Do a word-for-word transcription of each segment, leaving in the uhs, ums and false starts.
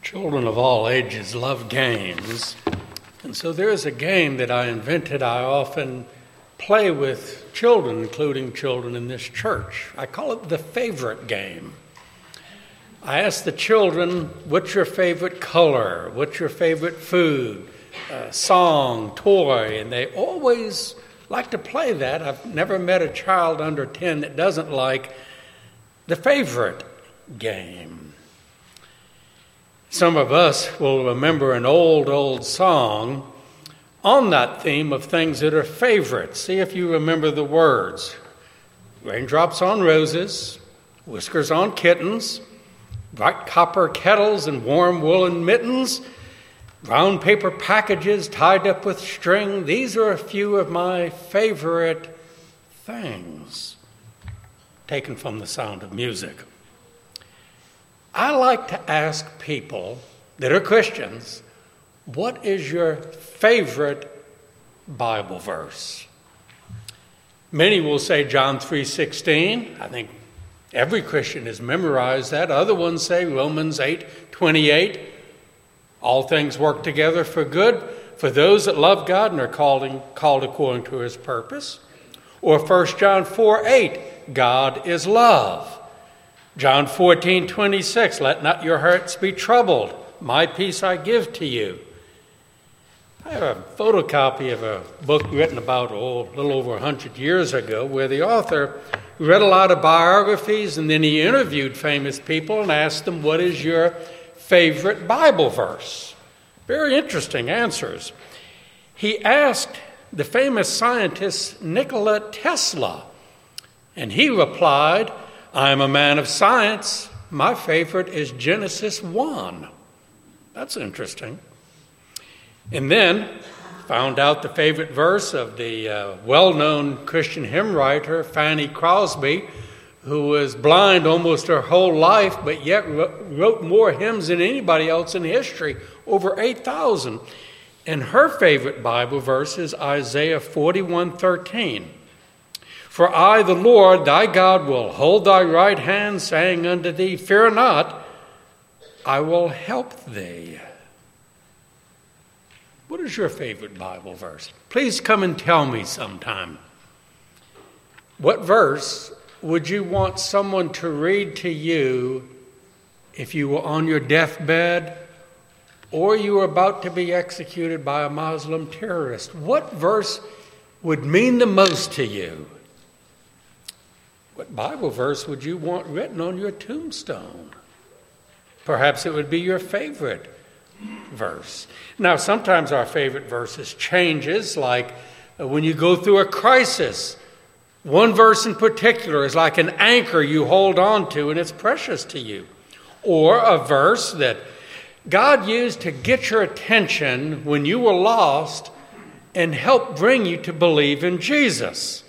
Children of all ages love games, and so there is a game that I invented I often play with children, including children in this church. I call it the favorite game. I ask the children, what's your favorite color? What's your favorite food, uh, song, toy? And they always like to play that. I've never met a child under ten that doesn't like the favorite game. Some of us will remember an old, old song on that theme of things that are favorites. See if you remember the words. Raindrops on roses, whiskers on kittens, bright copper kettles and warm woolen mittens, brown paper packages tied up with string. These are a few of my favorite things, taken from The Sound of Music. I like to ask people that are Christians, what is your favorite Bible verse? Many will say John three sixteen. I think every Christian has memorized that. Other ones say Romans eight twenty-eight. All things work together for good for those that love God and are called, called according to his purpose. Or First John four eight, God is love. John fourteen twenty-six, let not your hearts be troubled. My peace I give to you. I have a photocopy of a book written about, oh, a little over one hundred years ago, where the author read a lot of biographies and then he interviewed famous people and asked them, what is your favorite Bible verse? Very interesting answers. He asked the famous scientist Nikola Tesla, and he replied, I am a man of science. My favorite is Genesis one. That's interesting. And then found out the favorite verse of the uh, well-known Christian hymn writer Fanny Crosby, who was blind almost her whole life, but yet wrote more hymns than anybody else in history, over eight thousand. And her favorite Bible verse is Isaiah forty-one thirteen. For I, the Lord, thy God, will hold thy right hand, saying unto thee, fear not, I will help thee. What is your favorite Bible verse? Please come and tell me sometime. What verse would you want someone to read to you if you were on your deathbed or you were about to be executed by a Muslim terrorist? What verse would mean the most to you? What Bible verse would you want written on your tombstone? Perhaps it would be your favorite verse. Now, sometimes our favorite verses changes, like when you go through a crisis. One verse in particular is like an anchor you hold on to, and it's precious to you. Or a verse that God used to get your attention when you were lost and help bring you to believe in Jesus.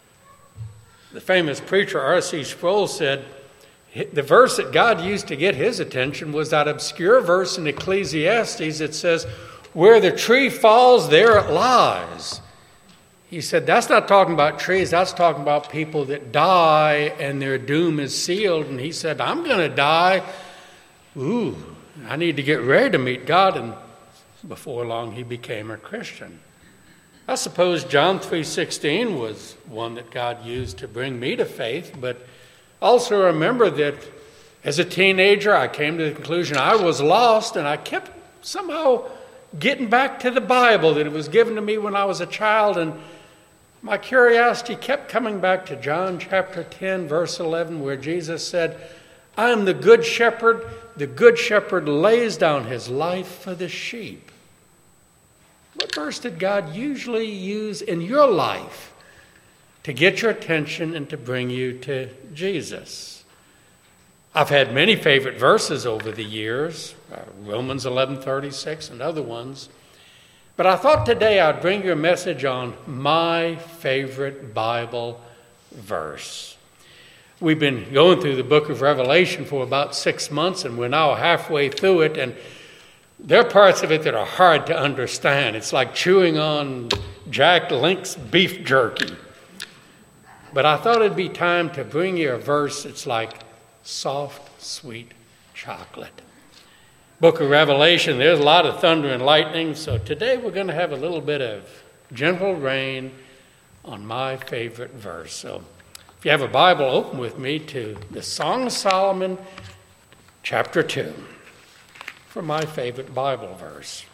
The famous preacher R C Sproul said the verse that God used to get his attention was that obscure verse in Ecclesiastes that says, where the tree falls, there it lies. He said, that's not talking about trees, that's talking about people that die and their doom is sealed. And he said, I'm going to die. Ooh, I need to get ready to meet God. And before long, he became a Christian. I suppose John three sixteen was one that God used to bring me to faith, but also remember that as a teenager, I came to the conclusion I was lost, and I kept somehow getting back to the Bible that it was given to me when I was a child, and my curiosity kept coming back to John chapter ten, verse eleven, where Jesus said, I am the good shepherd. The good shepherd lays down his life for the sheep. What verse did God usually use in your life to get your attention and to bring you to Jesus? I've had many favorite verses over the years, uh, Romans eleven thirty-six and other ones. But I thought today I'd bring you a message on my favorite Bible verse. We've been going through the book of Revelation for about six months, and we're now halfway through it, and there are parts of it that are hard to understand. It's like chewing on Jack Link's beef jerky. But I thought it'd be time to bring you a verse that's like soft, sweet chocolate. book of Revelation, there's a lot of thunder and lightning. So today we're going to have a little bit of gentle rain on my favorite verse. So if you have a Bible, open with me to the Song of Solomon, chapter two, for my favorite Bible verse.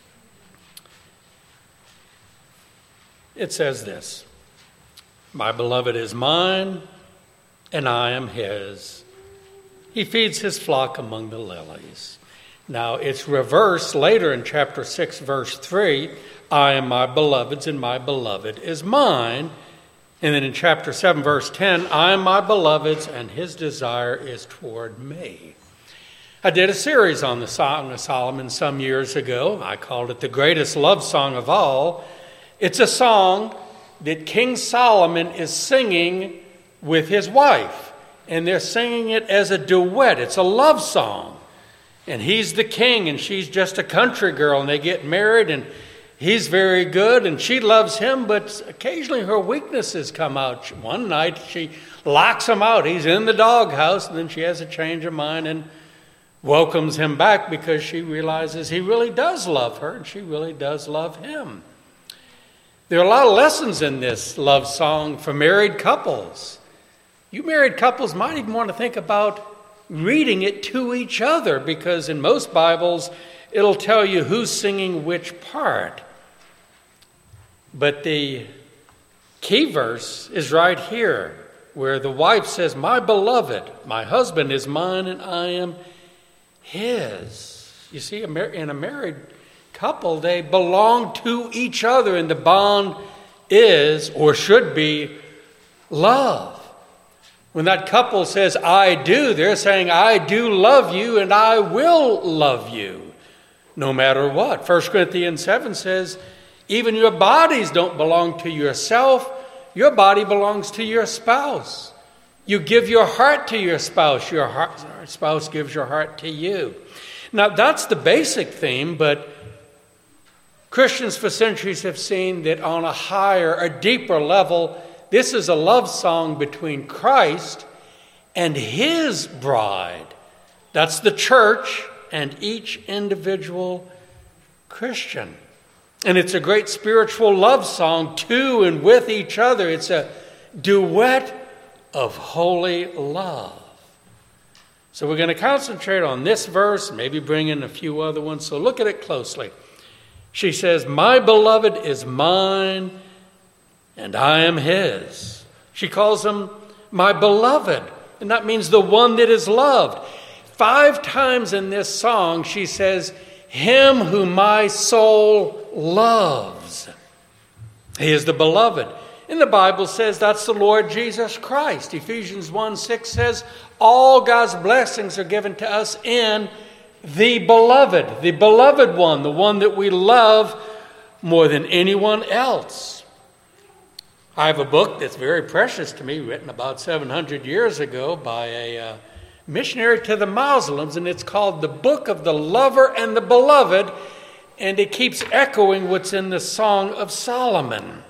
It says this: "My beloved is mine, and I am his. He feeds his flock among the lilies." Now, it's reversed later in chapter six, verse three. "I am my beloved's, and my beloved is mine." And then in chapter seven, verse ten, "I am my beloved's, and his desire is toward me." I did a series on the Song of Solomon some years ago. I called it the greatest love song of all. It's a song that King Solomon is singing with his wife, and they're singing it as a duet. It's a love song, and he's the king, and she's just a country girl, and they get married, and he's very good, and she loves him, but occasionally her weaknesses come out. One night she locks him out. He's in the doghouse, and then she has a change of mind and welcomes him back because she realizes he really does love her, and she really does love him. There are a lot of lessons in this love song for married couples. You married couples might even want to think about reading it to each other, because in most Bibles, it'll tell you who's singing which part. But the key verse is right here, where the wife says, "My beloved, my husband is mine, and I am his." You see, in a married couple, they belong to each other, and the bond is, or should be, love. When that couple says, "I do," they're saying, "I do love you, and I will love you, no matter what." First Corinthians seven says, even your bodies don't belong to yourself. Your body belongs to your spouse. You give your heart to your spouse. Your heart, spouse gives your heart to you. Now, that's the basic theme, but Christians for centuries have seen that on a higher, a deeper level, this is a love song between Christ and his bride. That's the church and each individual Christian. And it's a great spiritual love song to and with each other. It's a duet of holy love. So we're going to concentrate on this verse, maybe bring in a few other ones. So look at it closely. She says, "My beloved is mine, and I am his." She calls him my beloved, and that means the one that is loved. Five times in this song, she says, "Him whom my soul loves." He is the beloved. And the Bible says that's the Lord Jesus Christ. Ephesians one six says, all God's blessings are given to us in the beloved, the beloved one, the one that we love more than anyone else. I have a book that's very precious to me, written about seven hundred years ago by a uh, missionary to the Muslims, and it's called The Book of the Lover and the Beloved, and it keeps echoing what's in the Song of Solomon.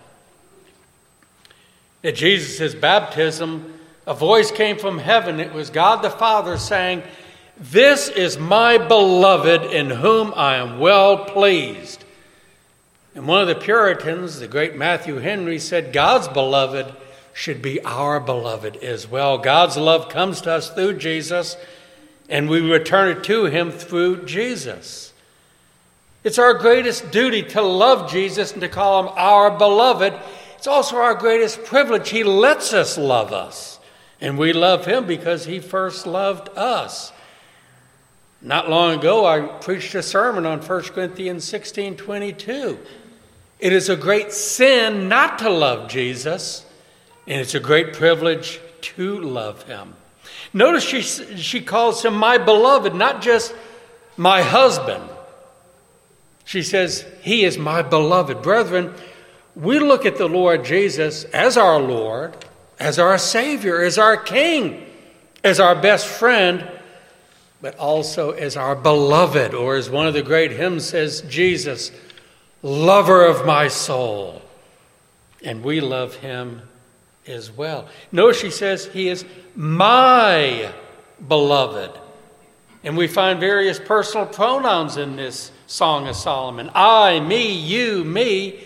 At Jesus' baptism, a voice came from heaven. It was God the Father saying, "This is my beloved in whom I am well pleased." And one of the Puritans, the great Matthew Henry, said God's beloved should be our beloved as well. God's love comes to us through Jesus, and we return it to him through Jesus. It's our greatest duty to love Jesus and to call him our beloved. It's also our greatest privilege. He lets us love us, and we love him because he first loved us. Not long ago, I preached a sermon on First Corinthians sixteen twenty-two. It is a great sin not to love Jesus, and it's a great privilege to love him. Notice she, she calls him my beloved, not just my husband. She says, he is my beloved. Brethren, we look at the Lord Jesus as our Lord, as our Savior, as our King, as our best friend, but also as our beloved, or as one of the great hymns says, Jesus, lover of my soul. And we love him as well. Notice she says, he is my beloved. And we find various personal pronouns in this Song of Solomon. I, me, you, me.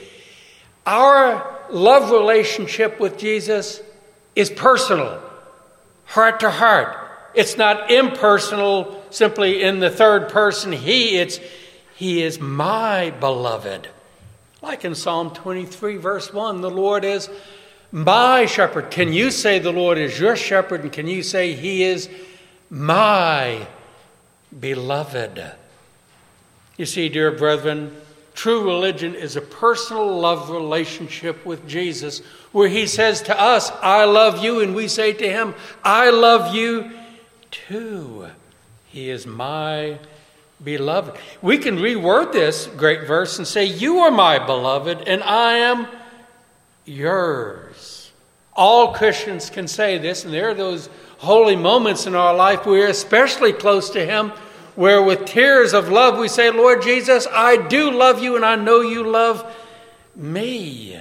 Our love relationship with Jesus is personal, heart to heart. It's not impersonal, simply in the third person, he. It's, he is my beloved. Like in Psalm twenty-three, verse one, the Lord is my shepherd. Can you say the Lord is your shepherd? And can you say he is my beloved? You see, dear brethren, true religion is a personal love relationship with Jesus, where he says to us, I love you, and we say to him, I love you too. He is my beloved. We can reword this great verse and say, you are my beloved, and I am yours. All Christians can say this, and there are those holy moments in our life where we're especially close to him, where with tears of love we say, Lord Jesus, I do love you, and I know you love me.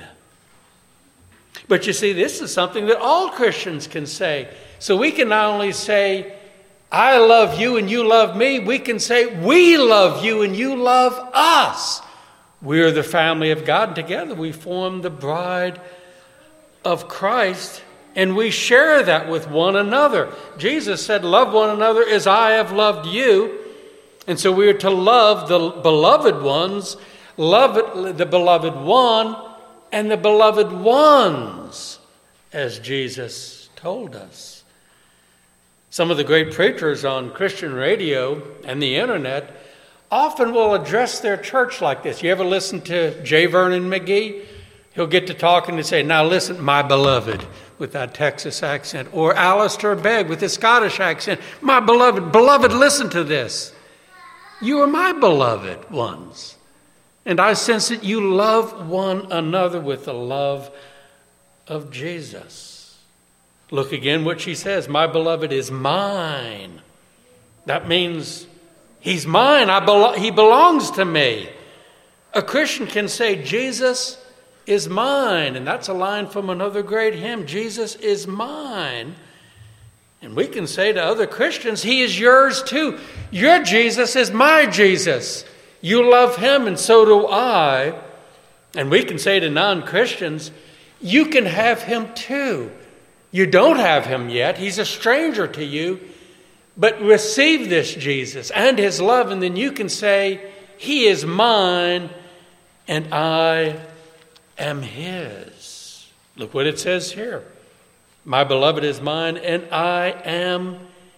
But you see, this is something that all Christians can say. So we can not only say, I love you and you love me, we can say, we love you and you love us. We are the family of God, and together we form the bride of Christ, and we share that with one another. Jesus said, love one another as I have loved you. And so we are to love the beloved ones, love the beloved one, and the beloved ones, as Jesus told us. Some of the great preachers on Christian radio and the internet often will address their church like this. You ever listen to J. Vernon McGee? He'll get to talking and say, now listen, my beloved, with that Texas accent. Or Alistair Begg with his Scottish accent. My beloved, beloved, listen to this. You are my beloved ones. And I sense that you love one another with the love of Jesus. Look again what she says. My beloved is mine. That means he's mine. I belo- he belongs to me. A Christian can say, Jesus is mine. And that's a line from another great hymn. Jesus is mine. And we can say to other Christians, he is yours too. Your Jesus is my Jesus. You love him and so do I. And we can say to non-Christians, you can have him too. You don't have him yet. He's a stranger to you. But receive this Jesus and his love, and then you can say, he is mine and I am his. Look what it says here. My beloved is mine and I am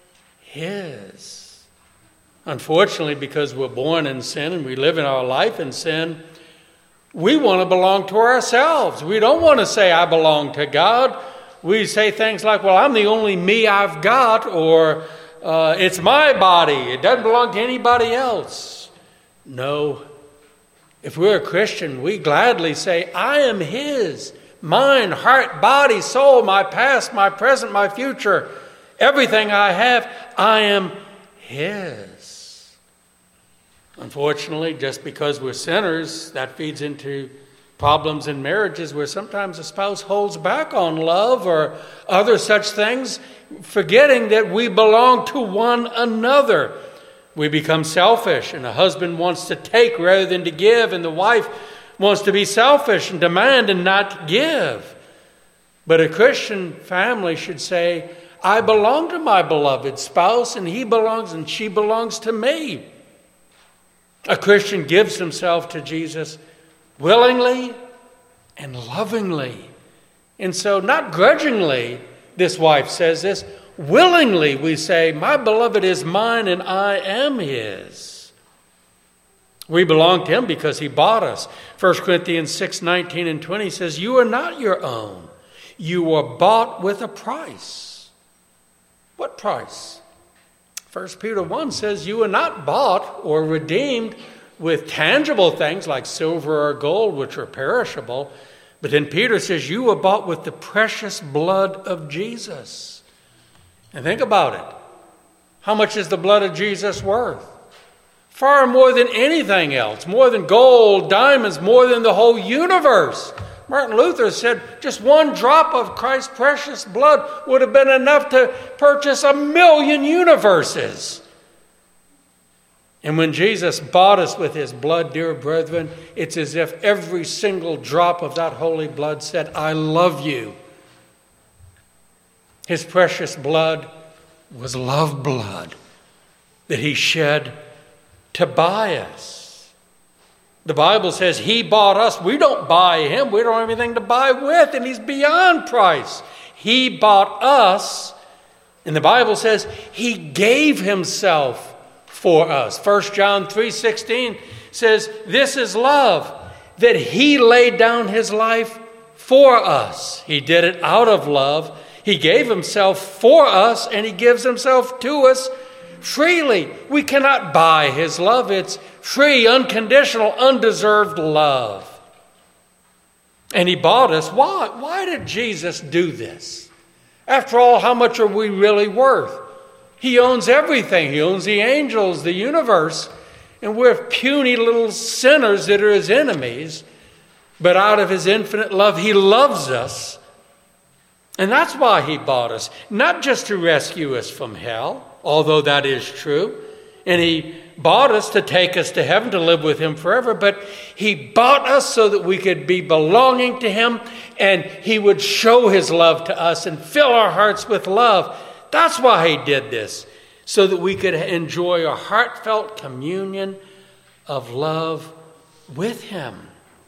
his. Unfortunately, because we're born in sin and we live in our life in sin, we want to belong to ourselves. We don't want to say, I belong to God. We say things like, well, I'm the only me I've got, or uh, it's my body. It doesn't belong to anybody else. No. If we're a Christian, we gladly say, I am his. Mind, heart, body, soul, my past, my present, my future, everything I have, I am his. Unfortunately, just because we're sinners, that feeds into problems in marriages where sometimes a spouse holds back on love or other such things, forgetting that we belong to one another. We become selfish, and a husband wants to take rather than to give, and the wife wants to be selfish and demand and not give. But a Christian family should say, I belong to my beloved spouse, and he belongs and she belongs to me. A Christian gives himself to Jesus willingly and lovingly. And so, not grudgingly, this wife says this, willingly we say, my beloved is mine and I am his. We belong to him because he bought us. First Corinthians six, nineteen and twenty says, you are not your own. You were bought with a price. What price? First Peter one says, you are not bought or redeemed with tangible things like silver or gold, which are perishable. But then Peter says, you were bought with the precious blood of Jesus. And think about it. How much is the blood of Jesus worth? Far more than anything else, more than gold, diamonds, more than the whole universe. Martin Luther said just one drop of Christ's precious blood would have been enough to purchase a million universes. And when Jesus bought us with his blood, dear brethren, it's as if every single drop of that holy blood said, I love you. His precious blood was love blood that he shed to buy us. The Bible says he bought us. We don't buy him. We don't have anything to buy with, and he's beyond price. He bought us, and the Bible says he gave himself for us. First John three sixteen says, this is love, that he laid down his life for us. He did it out of love. He gave himself for us, and he gives himself to us freely. We cannot buy his love. It's free, unconditional, undeserved love. And he bought us. Why? Why did Jesus do this? After all, how much are we really worth? He owns everything. He owns the angels, the universe. And we're puny little sinners that are his enemies. But out of his infinite love, he loves us. And that's why he bought us. Not just to rescue us from hell, although that is true. And he bought us to take us to heaven to live with him forever. But he bought us so that we could be belonging to him. And he would show his love to us and fill our hearts with love. That's why he did this, so that we could enjoy a heartfelt communion of love with him.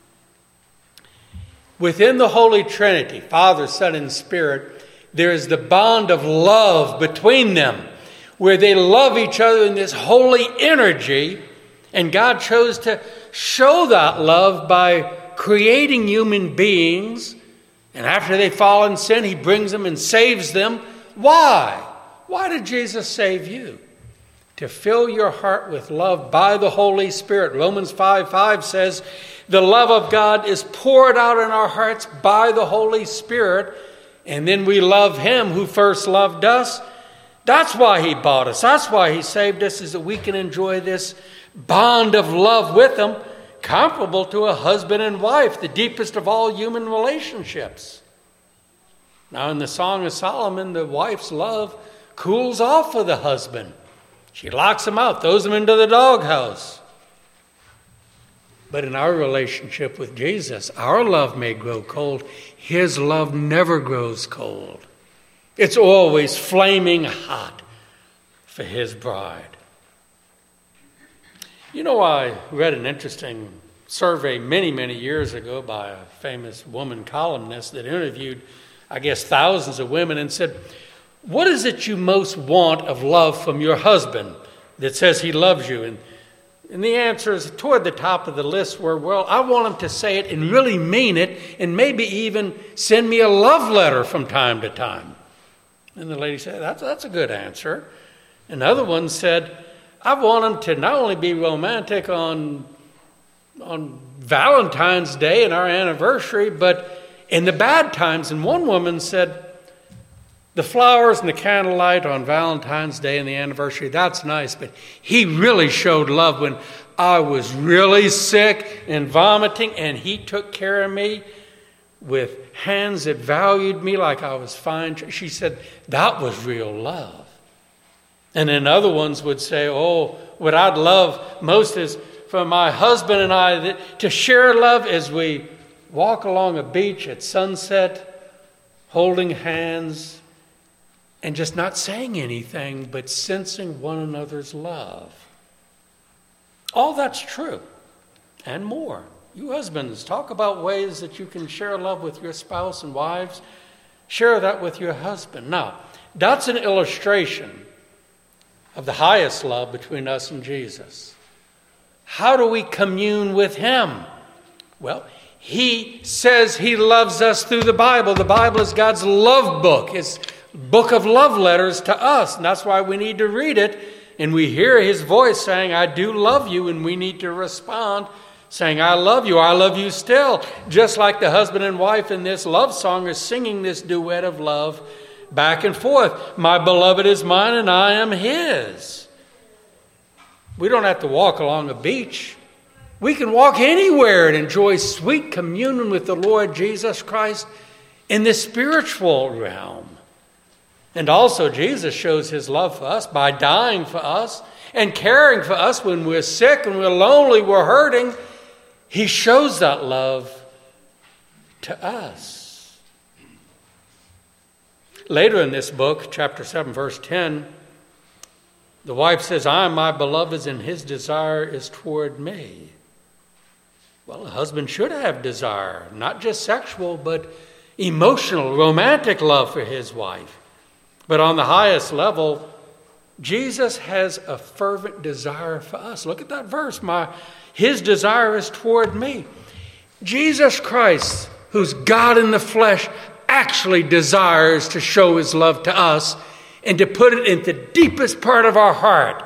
Within the Holy Trinity, Father, Son, and Spirit, there is the bond of love between them, where they love each other in this holy energy, and God chose to show that love by creating human beings, and after they fall in sin, he brings them and saves them. Why? Why did Jesus save you? To fill your heart with love by the Holy Spirit. Romans five five says, the love of God is poured out in our hearts by the Holy Spirit, and then we love him who first loved us. That's why he bought us. That's why he saved us, is that we can enjoy this bond of love with him, comparable to a husband and wife, the deepest of all human relationships. Now, in the Song of Solomon, the wife's love cools off for the husband. She locks him out, throws him into the doghouse. But in our relationship with Jesus, our love may grow cold. His love never grows cold. It's always flaming hot for his bride. You know, I read an interesting survey many, many years ago by a famous woman columnist that interviewed, I guess, thousands of women and said, what is it you most want of love from your husband that says he loves you? And, and the answers toward the top of the list were, well, I want him to say it and really mean it, and maybe even send me a love letter from time to time. And the lady said, that's, that's a good answer. Another one said, I want him to not only be romantic on, on Valentine's Day and our anniversary, but in the bad times. And one woman said, the flowers and the candlelight on Valentine's Day and the anniversary, that's nice, but he really showed love when I was really sick and vomiting, and he took care of me with hands that valued me like I was fine. She said, that was real love. And then other ones would say, oh, what I'd love most is for my husband and I that, to share love as we walk along a beach at sunset, holding hands, and just not saying anything, but sensing one another's love. All that's true, and more. You husbands, talk about ways that you can share love with your spouse, and wives, share that with your husband. Now, that's an illustration of the highest love between us and Jesus. How do we commune with him? Well, he says he loves us through the Bible. The Bible is God's love book. His book of love letters to us. And that's why we need to read it. And we hear his voice saying, I do love you. And we need to respond saying, I love you. I love you still. Just like the husband and wife in this love song are singing this duet of love back and forth. My beloved is mine and I am his. We don't have to walk along a beach. We can walk anywhere and enjoy sweet communion with the Lord Jesus Christ in the spiritual realm. And also Jesus shows his love for us by dying for us and caring for us when we're sick and we're lonely, we're hurting. He shows that love to us. Later in this book, chapter seven, verse ten, the wife says, I am my beloved's and his desire is toward me. Well, a husband should have desire, not just sexual, but emotional, romantic love for his wife. But on the highest level, Jesus has a fervent desire for us. Look at that verse. My, his desire is toward me. Jesus Christ, who's God in the flesh, actually desires to show his love to us and to put it in the deepest part of our heart.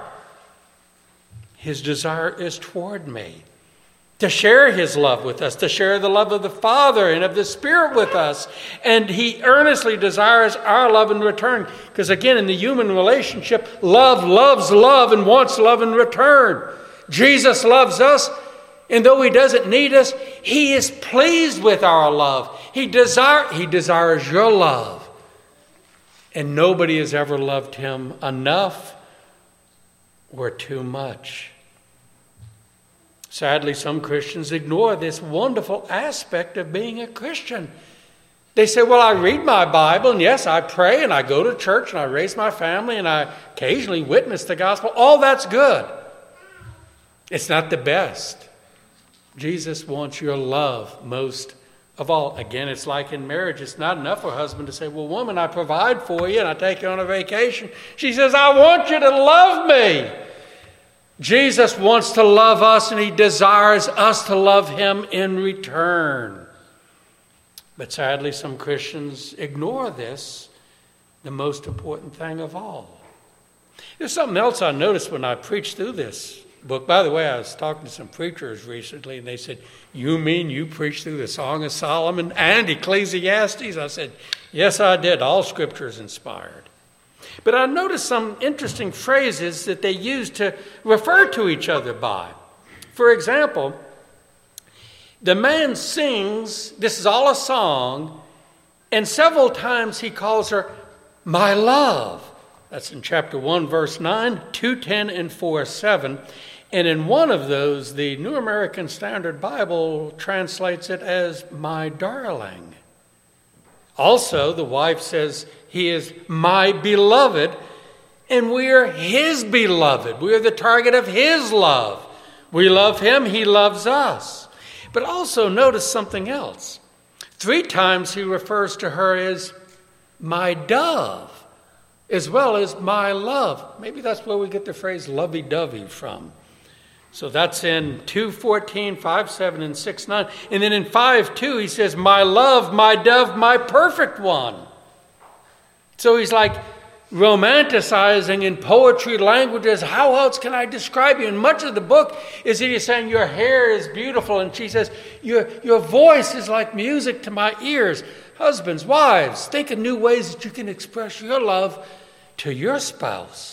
His desire is toward me. To share his love with us, to share the love of the Father and of the Spirit with us. And he earnestly desires our love in return. Because again, in the human relationship, love loves love and wants love in return. Jesus loves us, and though he doesn't need us, he is pleased with our love. He desire, he desires your love. And nobody has ever loved him enough or too much. Sadly, some Christians ignore this wonderful aspect of being a Christian. They say, well, I read my Bible, and yes, I pray, and I go to church, and I raise my family, and I occasionally witness the gospel. All that's good. It's not the best. Jesus wants your love most of all. Again, it's like in marriage. It's not enough for a husband to say, well, woman, I provide for you, and I take you on a vacation. She says, I want you to love me. Jesus wants to love us, and he desires us to love him in return. But sadly, some Christians ignore this, the most important thing of all. There's something else I noticed when I preached through this book. By the way, I was talking to some preachers recently, and they said, you mean you preached through the Song of Solomon and Ecclesiastes? I said, yes, I did. All Scripture is inspired. But I noticed some interesting phrases that they use to refer to each other by. For example, the man sings, this is all a song, and several times he calls her my love. That's in chapter one, verse nine, two ten, and four seven. And in one of those, the New American Standard Bible translates it as my darling. Also, the wife says, he is my beloved, and we are his beloved. We are the target of his love. We love him, he loves us. But also notice something else. Three times he refers to her as my dove, as well as my love. Maybe that's where we get the phrase lovey-dovey from. So that's in two fourteen, five seven, and six nine. And then in five two, he says, my love, my dove, my perfect one. So he's like romanticizing in poetry languages. How else can I describe you? And much of the book is he saying, your hair is beautiful. And she says, your, your voice is like music to my ears. Husbands, wives, think of new ways that you can express your love to your spouse.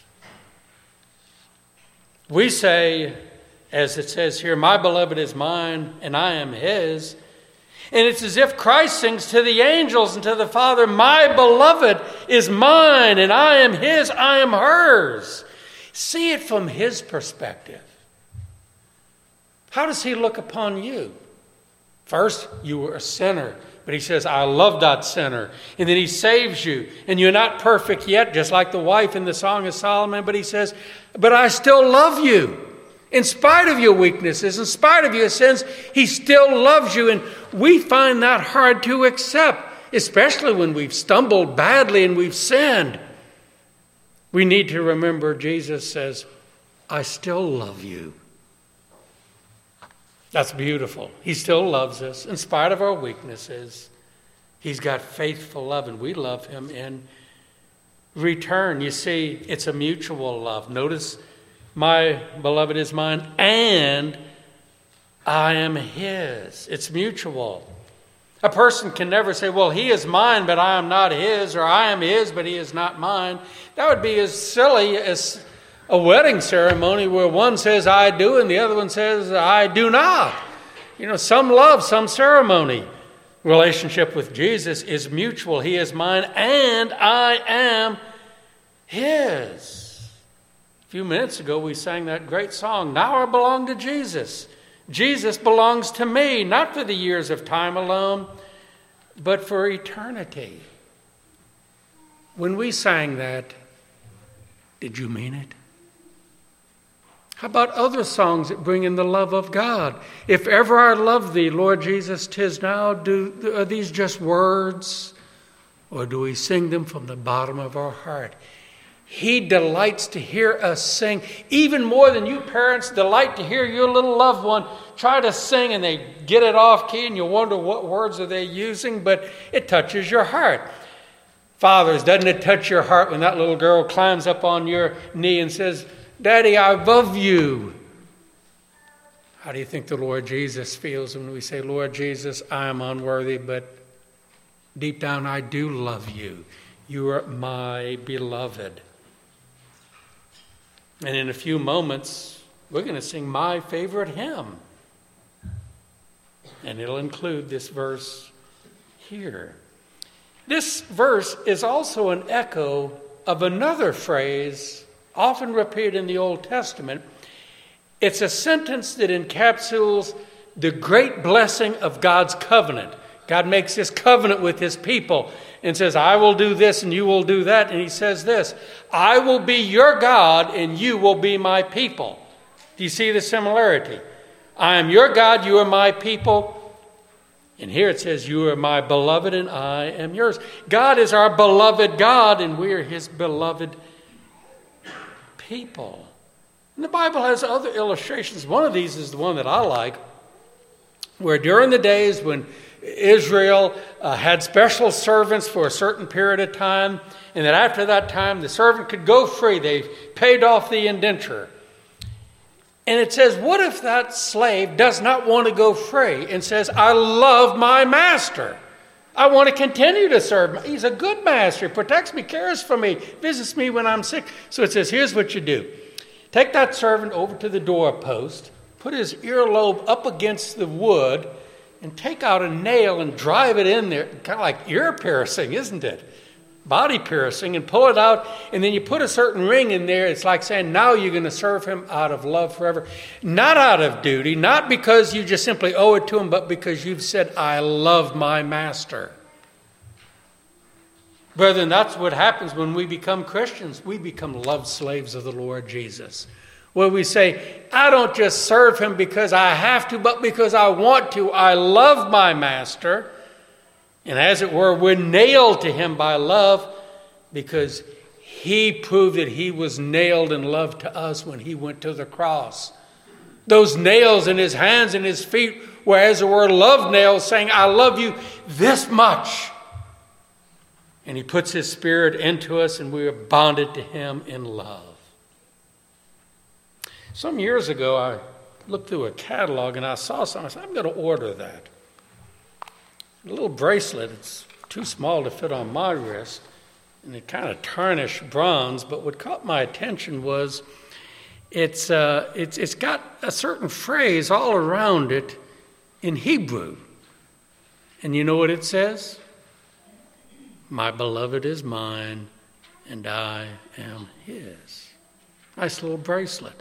We say, as it says here, my beloved is mine and I am his. And it's as if Christ sings to the angels and to the Father, my beloved is mine and I am his, I am hers. See it from his perspective. How does he look upon you? First, you were a sinner. But he says, I love that sinner. And then he saves you. And you're not perfect yet, just like the wife in the Song of Solomon. But he says, but I still love you. In spite of your weaknesses, in spite of your sins, he still loves you. And we find that hard to accept, especially when we've stumbled badly and we've sinned. We need to remember Jesus says, I still love you. That's beautiful. He still loves us in spite of our weaknesses. He's got faithful love, and we love him in return. You see, it's a mutual love. Notice, my beloved is mine, and I am his. It's mutual. A person can never say, well, he is mine, but I am not his, or I am his, but he is not mine. That would be as silly as a wedding ceremony where one says, I do, and the other one says, I do not. You know, some love, some ceremony. Relationship with Jesus is mutual. He is mine and I am his. A few minutes ago we sang that great song, Now I Belong to Jesus. Jesus belongs to me, not for the years of time alone, but for eternity. When we sang that, did you mean it? How about other songs that bring in the love of God? If ever I love thee, Lord Jesus, 'tis now. Do, are these just words? Or do we sing them from the bottom of our heart? He delights to hear us sing, even more than you parents delight to hear your little loved one try to sing and they get it off key and you wonder what words are they using, but it touches your heart. Fathers, doesn't it touch your heart when that little girl climbs up on your knee and says, Daddy, I love you? How do you think the Lord Jesus feels when we say, Lord Jesus, I am unworthy, but deep down I do love you. You are my beloved. And in a few moments, we're going to sing my favorite hymn. And it'll include this verse here. This verse is also an echo of another phrase often repeated in the Old Testament. It's a sentence that encapsulates the great blessing of God's covenant. God makes this covenant with his people and says, I will do this and you will do that. And he says this, I will be your God and you will be my people. Do you see the similarity? I am your God, you are my people. And here it says, you are my beloved and I am yours. God is our beloved God and we are his beloved people. And the Bible has other illustrations. One of these is the one that I like, where during the days when Israel uh, had special servants for a certain period of time, and that after that time the servant could go free. They paid off the indenture. And it says, what if that slave does not want to go free and says, I love my master. I want to continue to serve. He's a good master. He protects me, cares for me, visits me when I'm sick. So it says, here's what you do. Take that servant over to the doorpost, put his earlobe up against the wood, and take out a nail and drive it in there. Kind of like ear piercing, isn't it? Body piercing, and pull it out, and then you put a certain ring in there. It's like saying, now you're going to serve him out of love forever. Not out of duty, not because you just simply owe it to him, but because you've said, I love my master. Brethren, that's what happens when we become Christians. We become love slaves of the Lord Jesus. Where we say, I don't just serve him because I have to, but because I want to. I love my master. And as it were, we're nailed to him by love because he proved that he was nailed in love to us when he went to the cross. Those nails in his hands and his feet were, as it were, love nails saying, I love you this much. And he puts his spirit into us and we are bonded to him in love. Some years ago, I looked through a catalog and I saw something. I said, I'm going to order that. A little bracelet. It's too small to fit on my wrist. And it kind of tarnished bronze. But what caught my attention was it's, uh, it's, it's got a certain phrase all around it in Hebrew. And you know what it says? My beloved is mine and I am his. Nice little bracelet.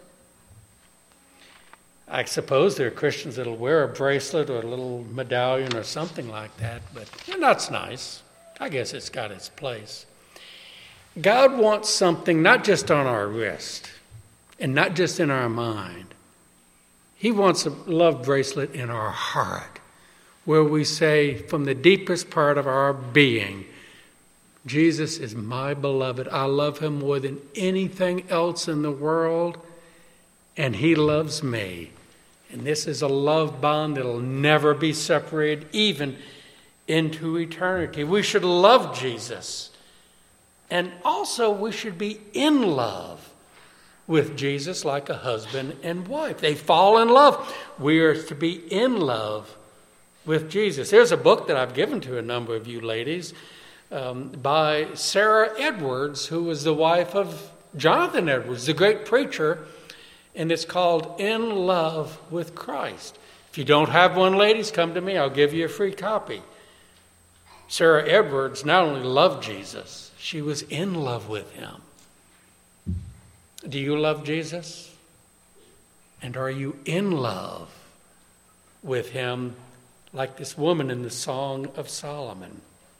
I suppose there are Christians that will wear a bracelet or a little medallion or something like that, but yeah, that's nice. I guess it's got its place. God wants something not just on our wrist and not just in our mind. He wants a love bracelet in our heart where we say from the deepest part of our being, Jesus is my beloved. I love him more than anything else in the world, and he loves me. And this is a love bond that will never be separated, even into eternity. We should love Jesus. And also we should be in love with Jesus like a husband and wife. They fall in love. We are to be in love with Jesus. There's a book that I've given to a number of you ladies um, by Sarah Edwards, who was the wife of Jonathan Edwards, the great preacher. And it's called In Love with Christ. If you don't have one, ladies, come to me. I'll give you a free copy. Sarah Edwards not only loved Jesus, she was in love with him. Do you love Jesus? And are you in love with him like this woman in the Song of Solomon?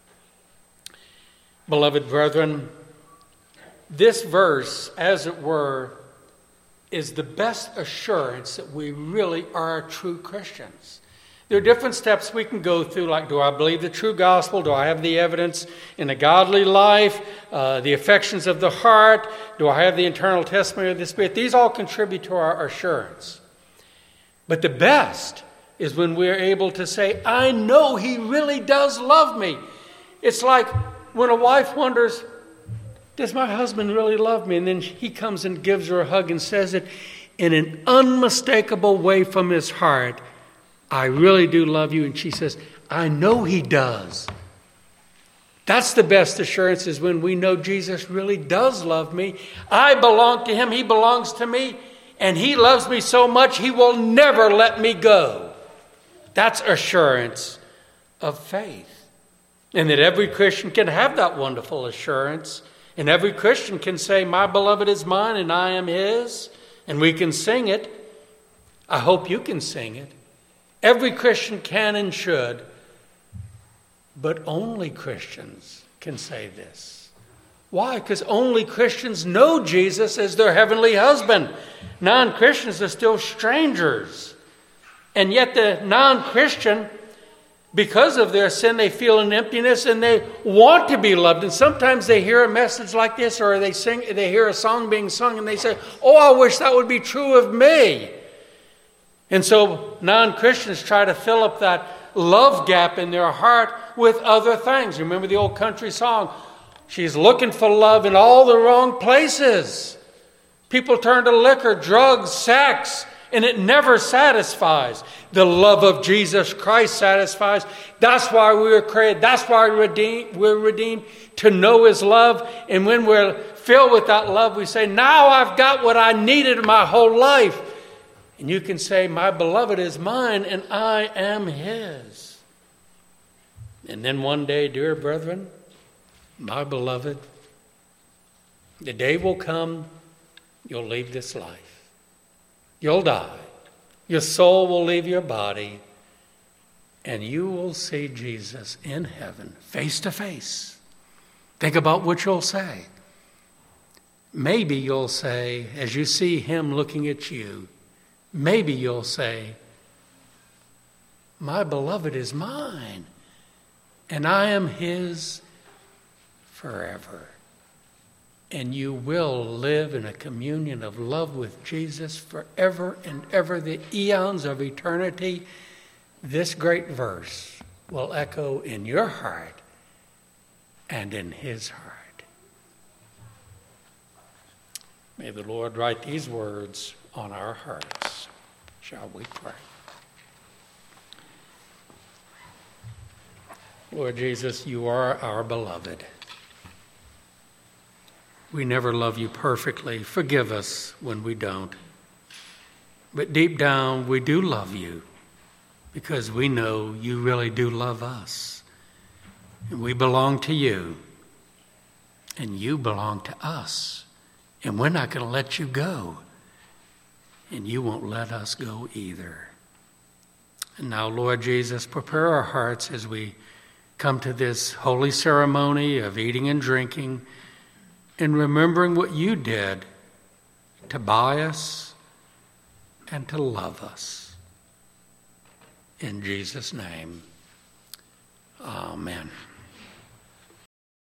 Beloved brethren, this verse, as it were, is the best assurance that we really are true Christians. There are different steps we can go through, like, do I believe the true gospel? Do I have the evidence in a godly life? Uh, the affections of the heart? Do I have the internal testimony of the Spirit? These all contribute to our assurance. But the best is when we're able to say, I know he really does love me. It's like when a wife wonders, does my husband really love me? And then he comes and gives her a hug and says it in an unmistakable way from his heart. I really do love you. And she says, I know he does. That's the best assurance, is when we know Jesus really does love me. I belong to him. He belongs to me. And he loves me so much, he will never let me go. That's assurance of faith. And that every Christian can have that wonderful assurance. And every Christian can say, my beloved is mine and I am his. And we can sing it. I hope you can sing it. Every Christian can and should, but only Christians can say this. Why? Because only Christians know Jesus as their heavenly husband. Non-Christians are still strangers. And yet the non-Christian, because of their sin, they feel an emptiness and they want to be loved. And sometimes they hear a message like this, or they sing, they hear a song being sung and they say, oh, I wish that would be true of me. And so non-Christians try to fill up that love gap in their heart with other things. Remember the old country song, she's looking for love in all the wrong places. People turn to liquor, drugs, sex, and it never satisfies. The love of Jesus Christ satisfies. That's why we were created. That's why we're redeemed, we're redeemed, to know his love. And when we're filled with that love, we say, now I've got what I needed my whole life. And you can say, my beloved is mine and I am his. And then one day, dear brethren, my beloved, the day will come, you'll leave this life. You'll die. Your soul will leave your body. And you will see Jesus in heaven, face to face. Think about what you'll say. Maybe you'll say, as you see him looking at you, maybe you'll say, my beloved is mine, and I am his forever. And you will live in a communion of love with Jesus forever and ever, the eons of eternity. This great verse will echo in your heart and in his heart. May the Lord write these words on our hearts. Shall we pray? Lord Jesus, you are our beloved. We never love you perfectly. Forgive us when we don't. But deep down, we do love you because we know you really do love us. And we belong to you. And you belong to us. And we're not going to let you go. And you won't let us go either. And now, Lord Jesus, prepare our hearts as we come to this holy ceremony of eating and drinking and remembering what you did to buy us and to love us. In Jesus' name, amen.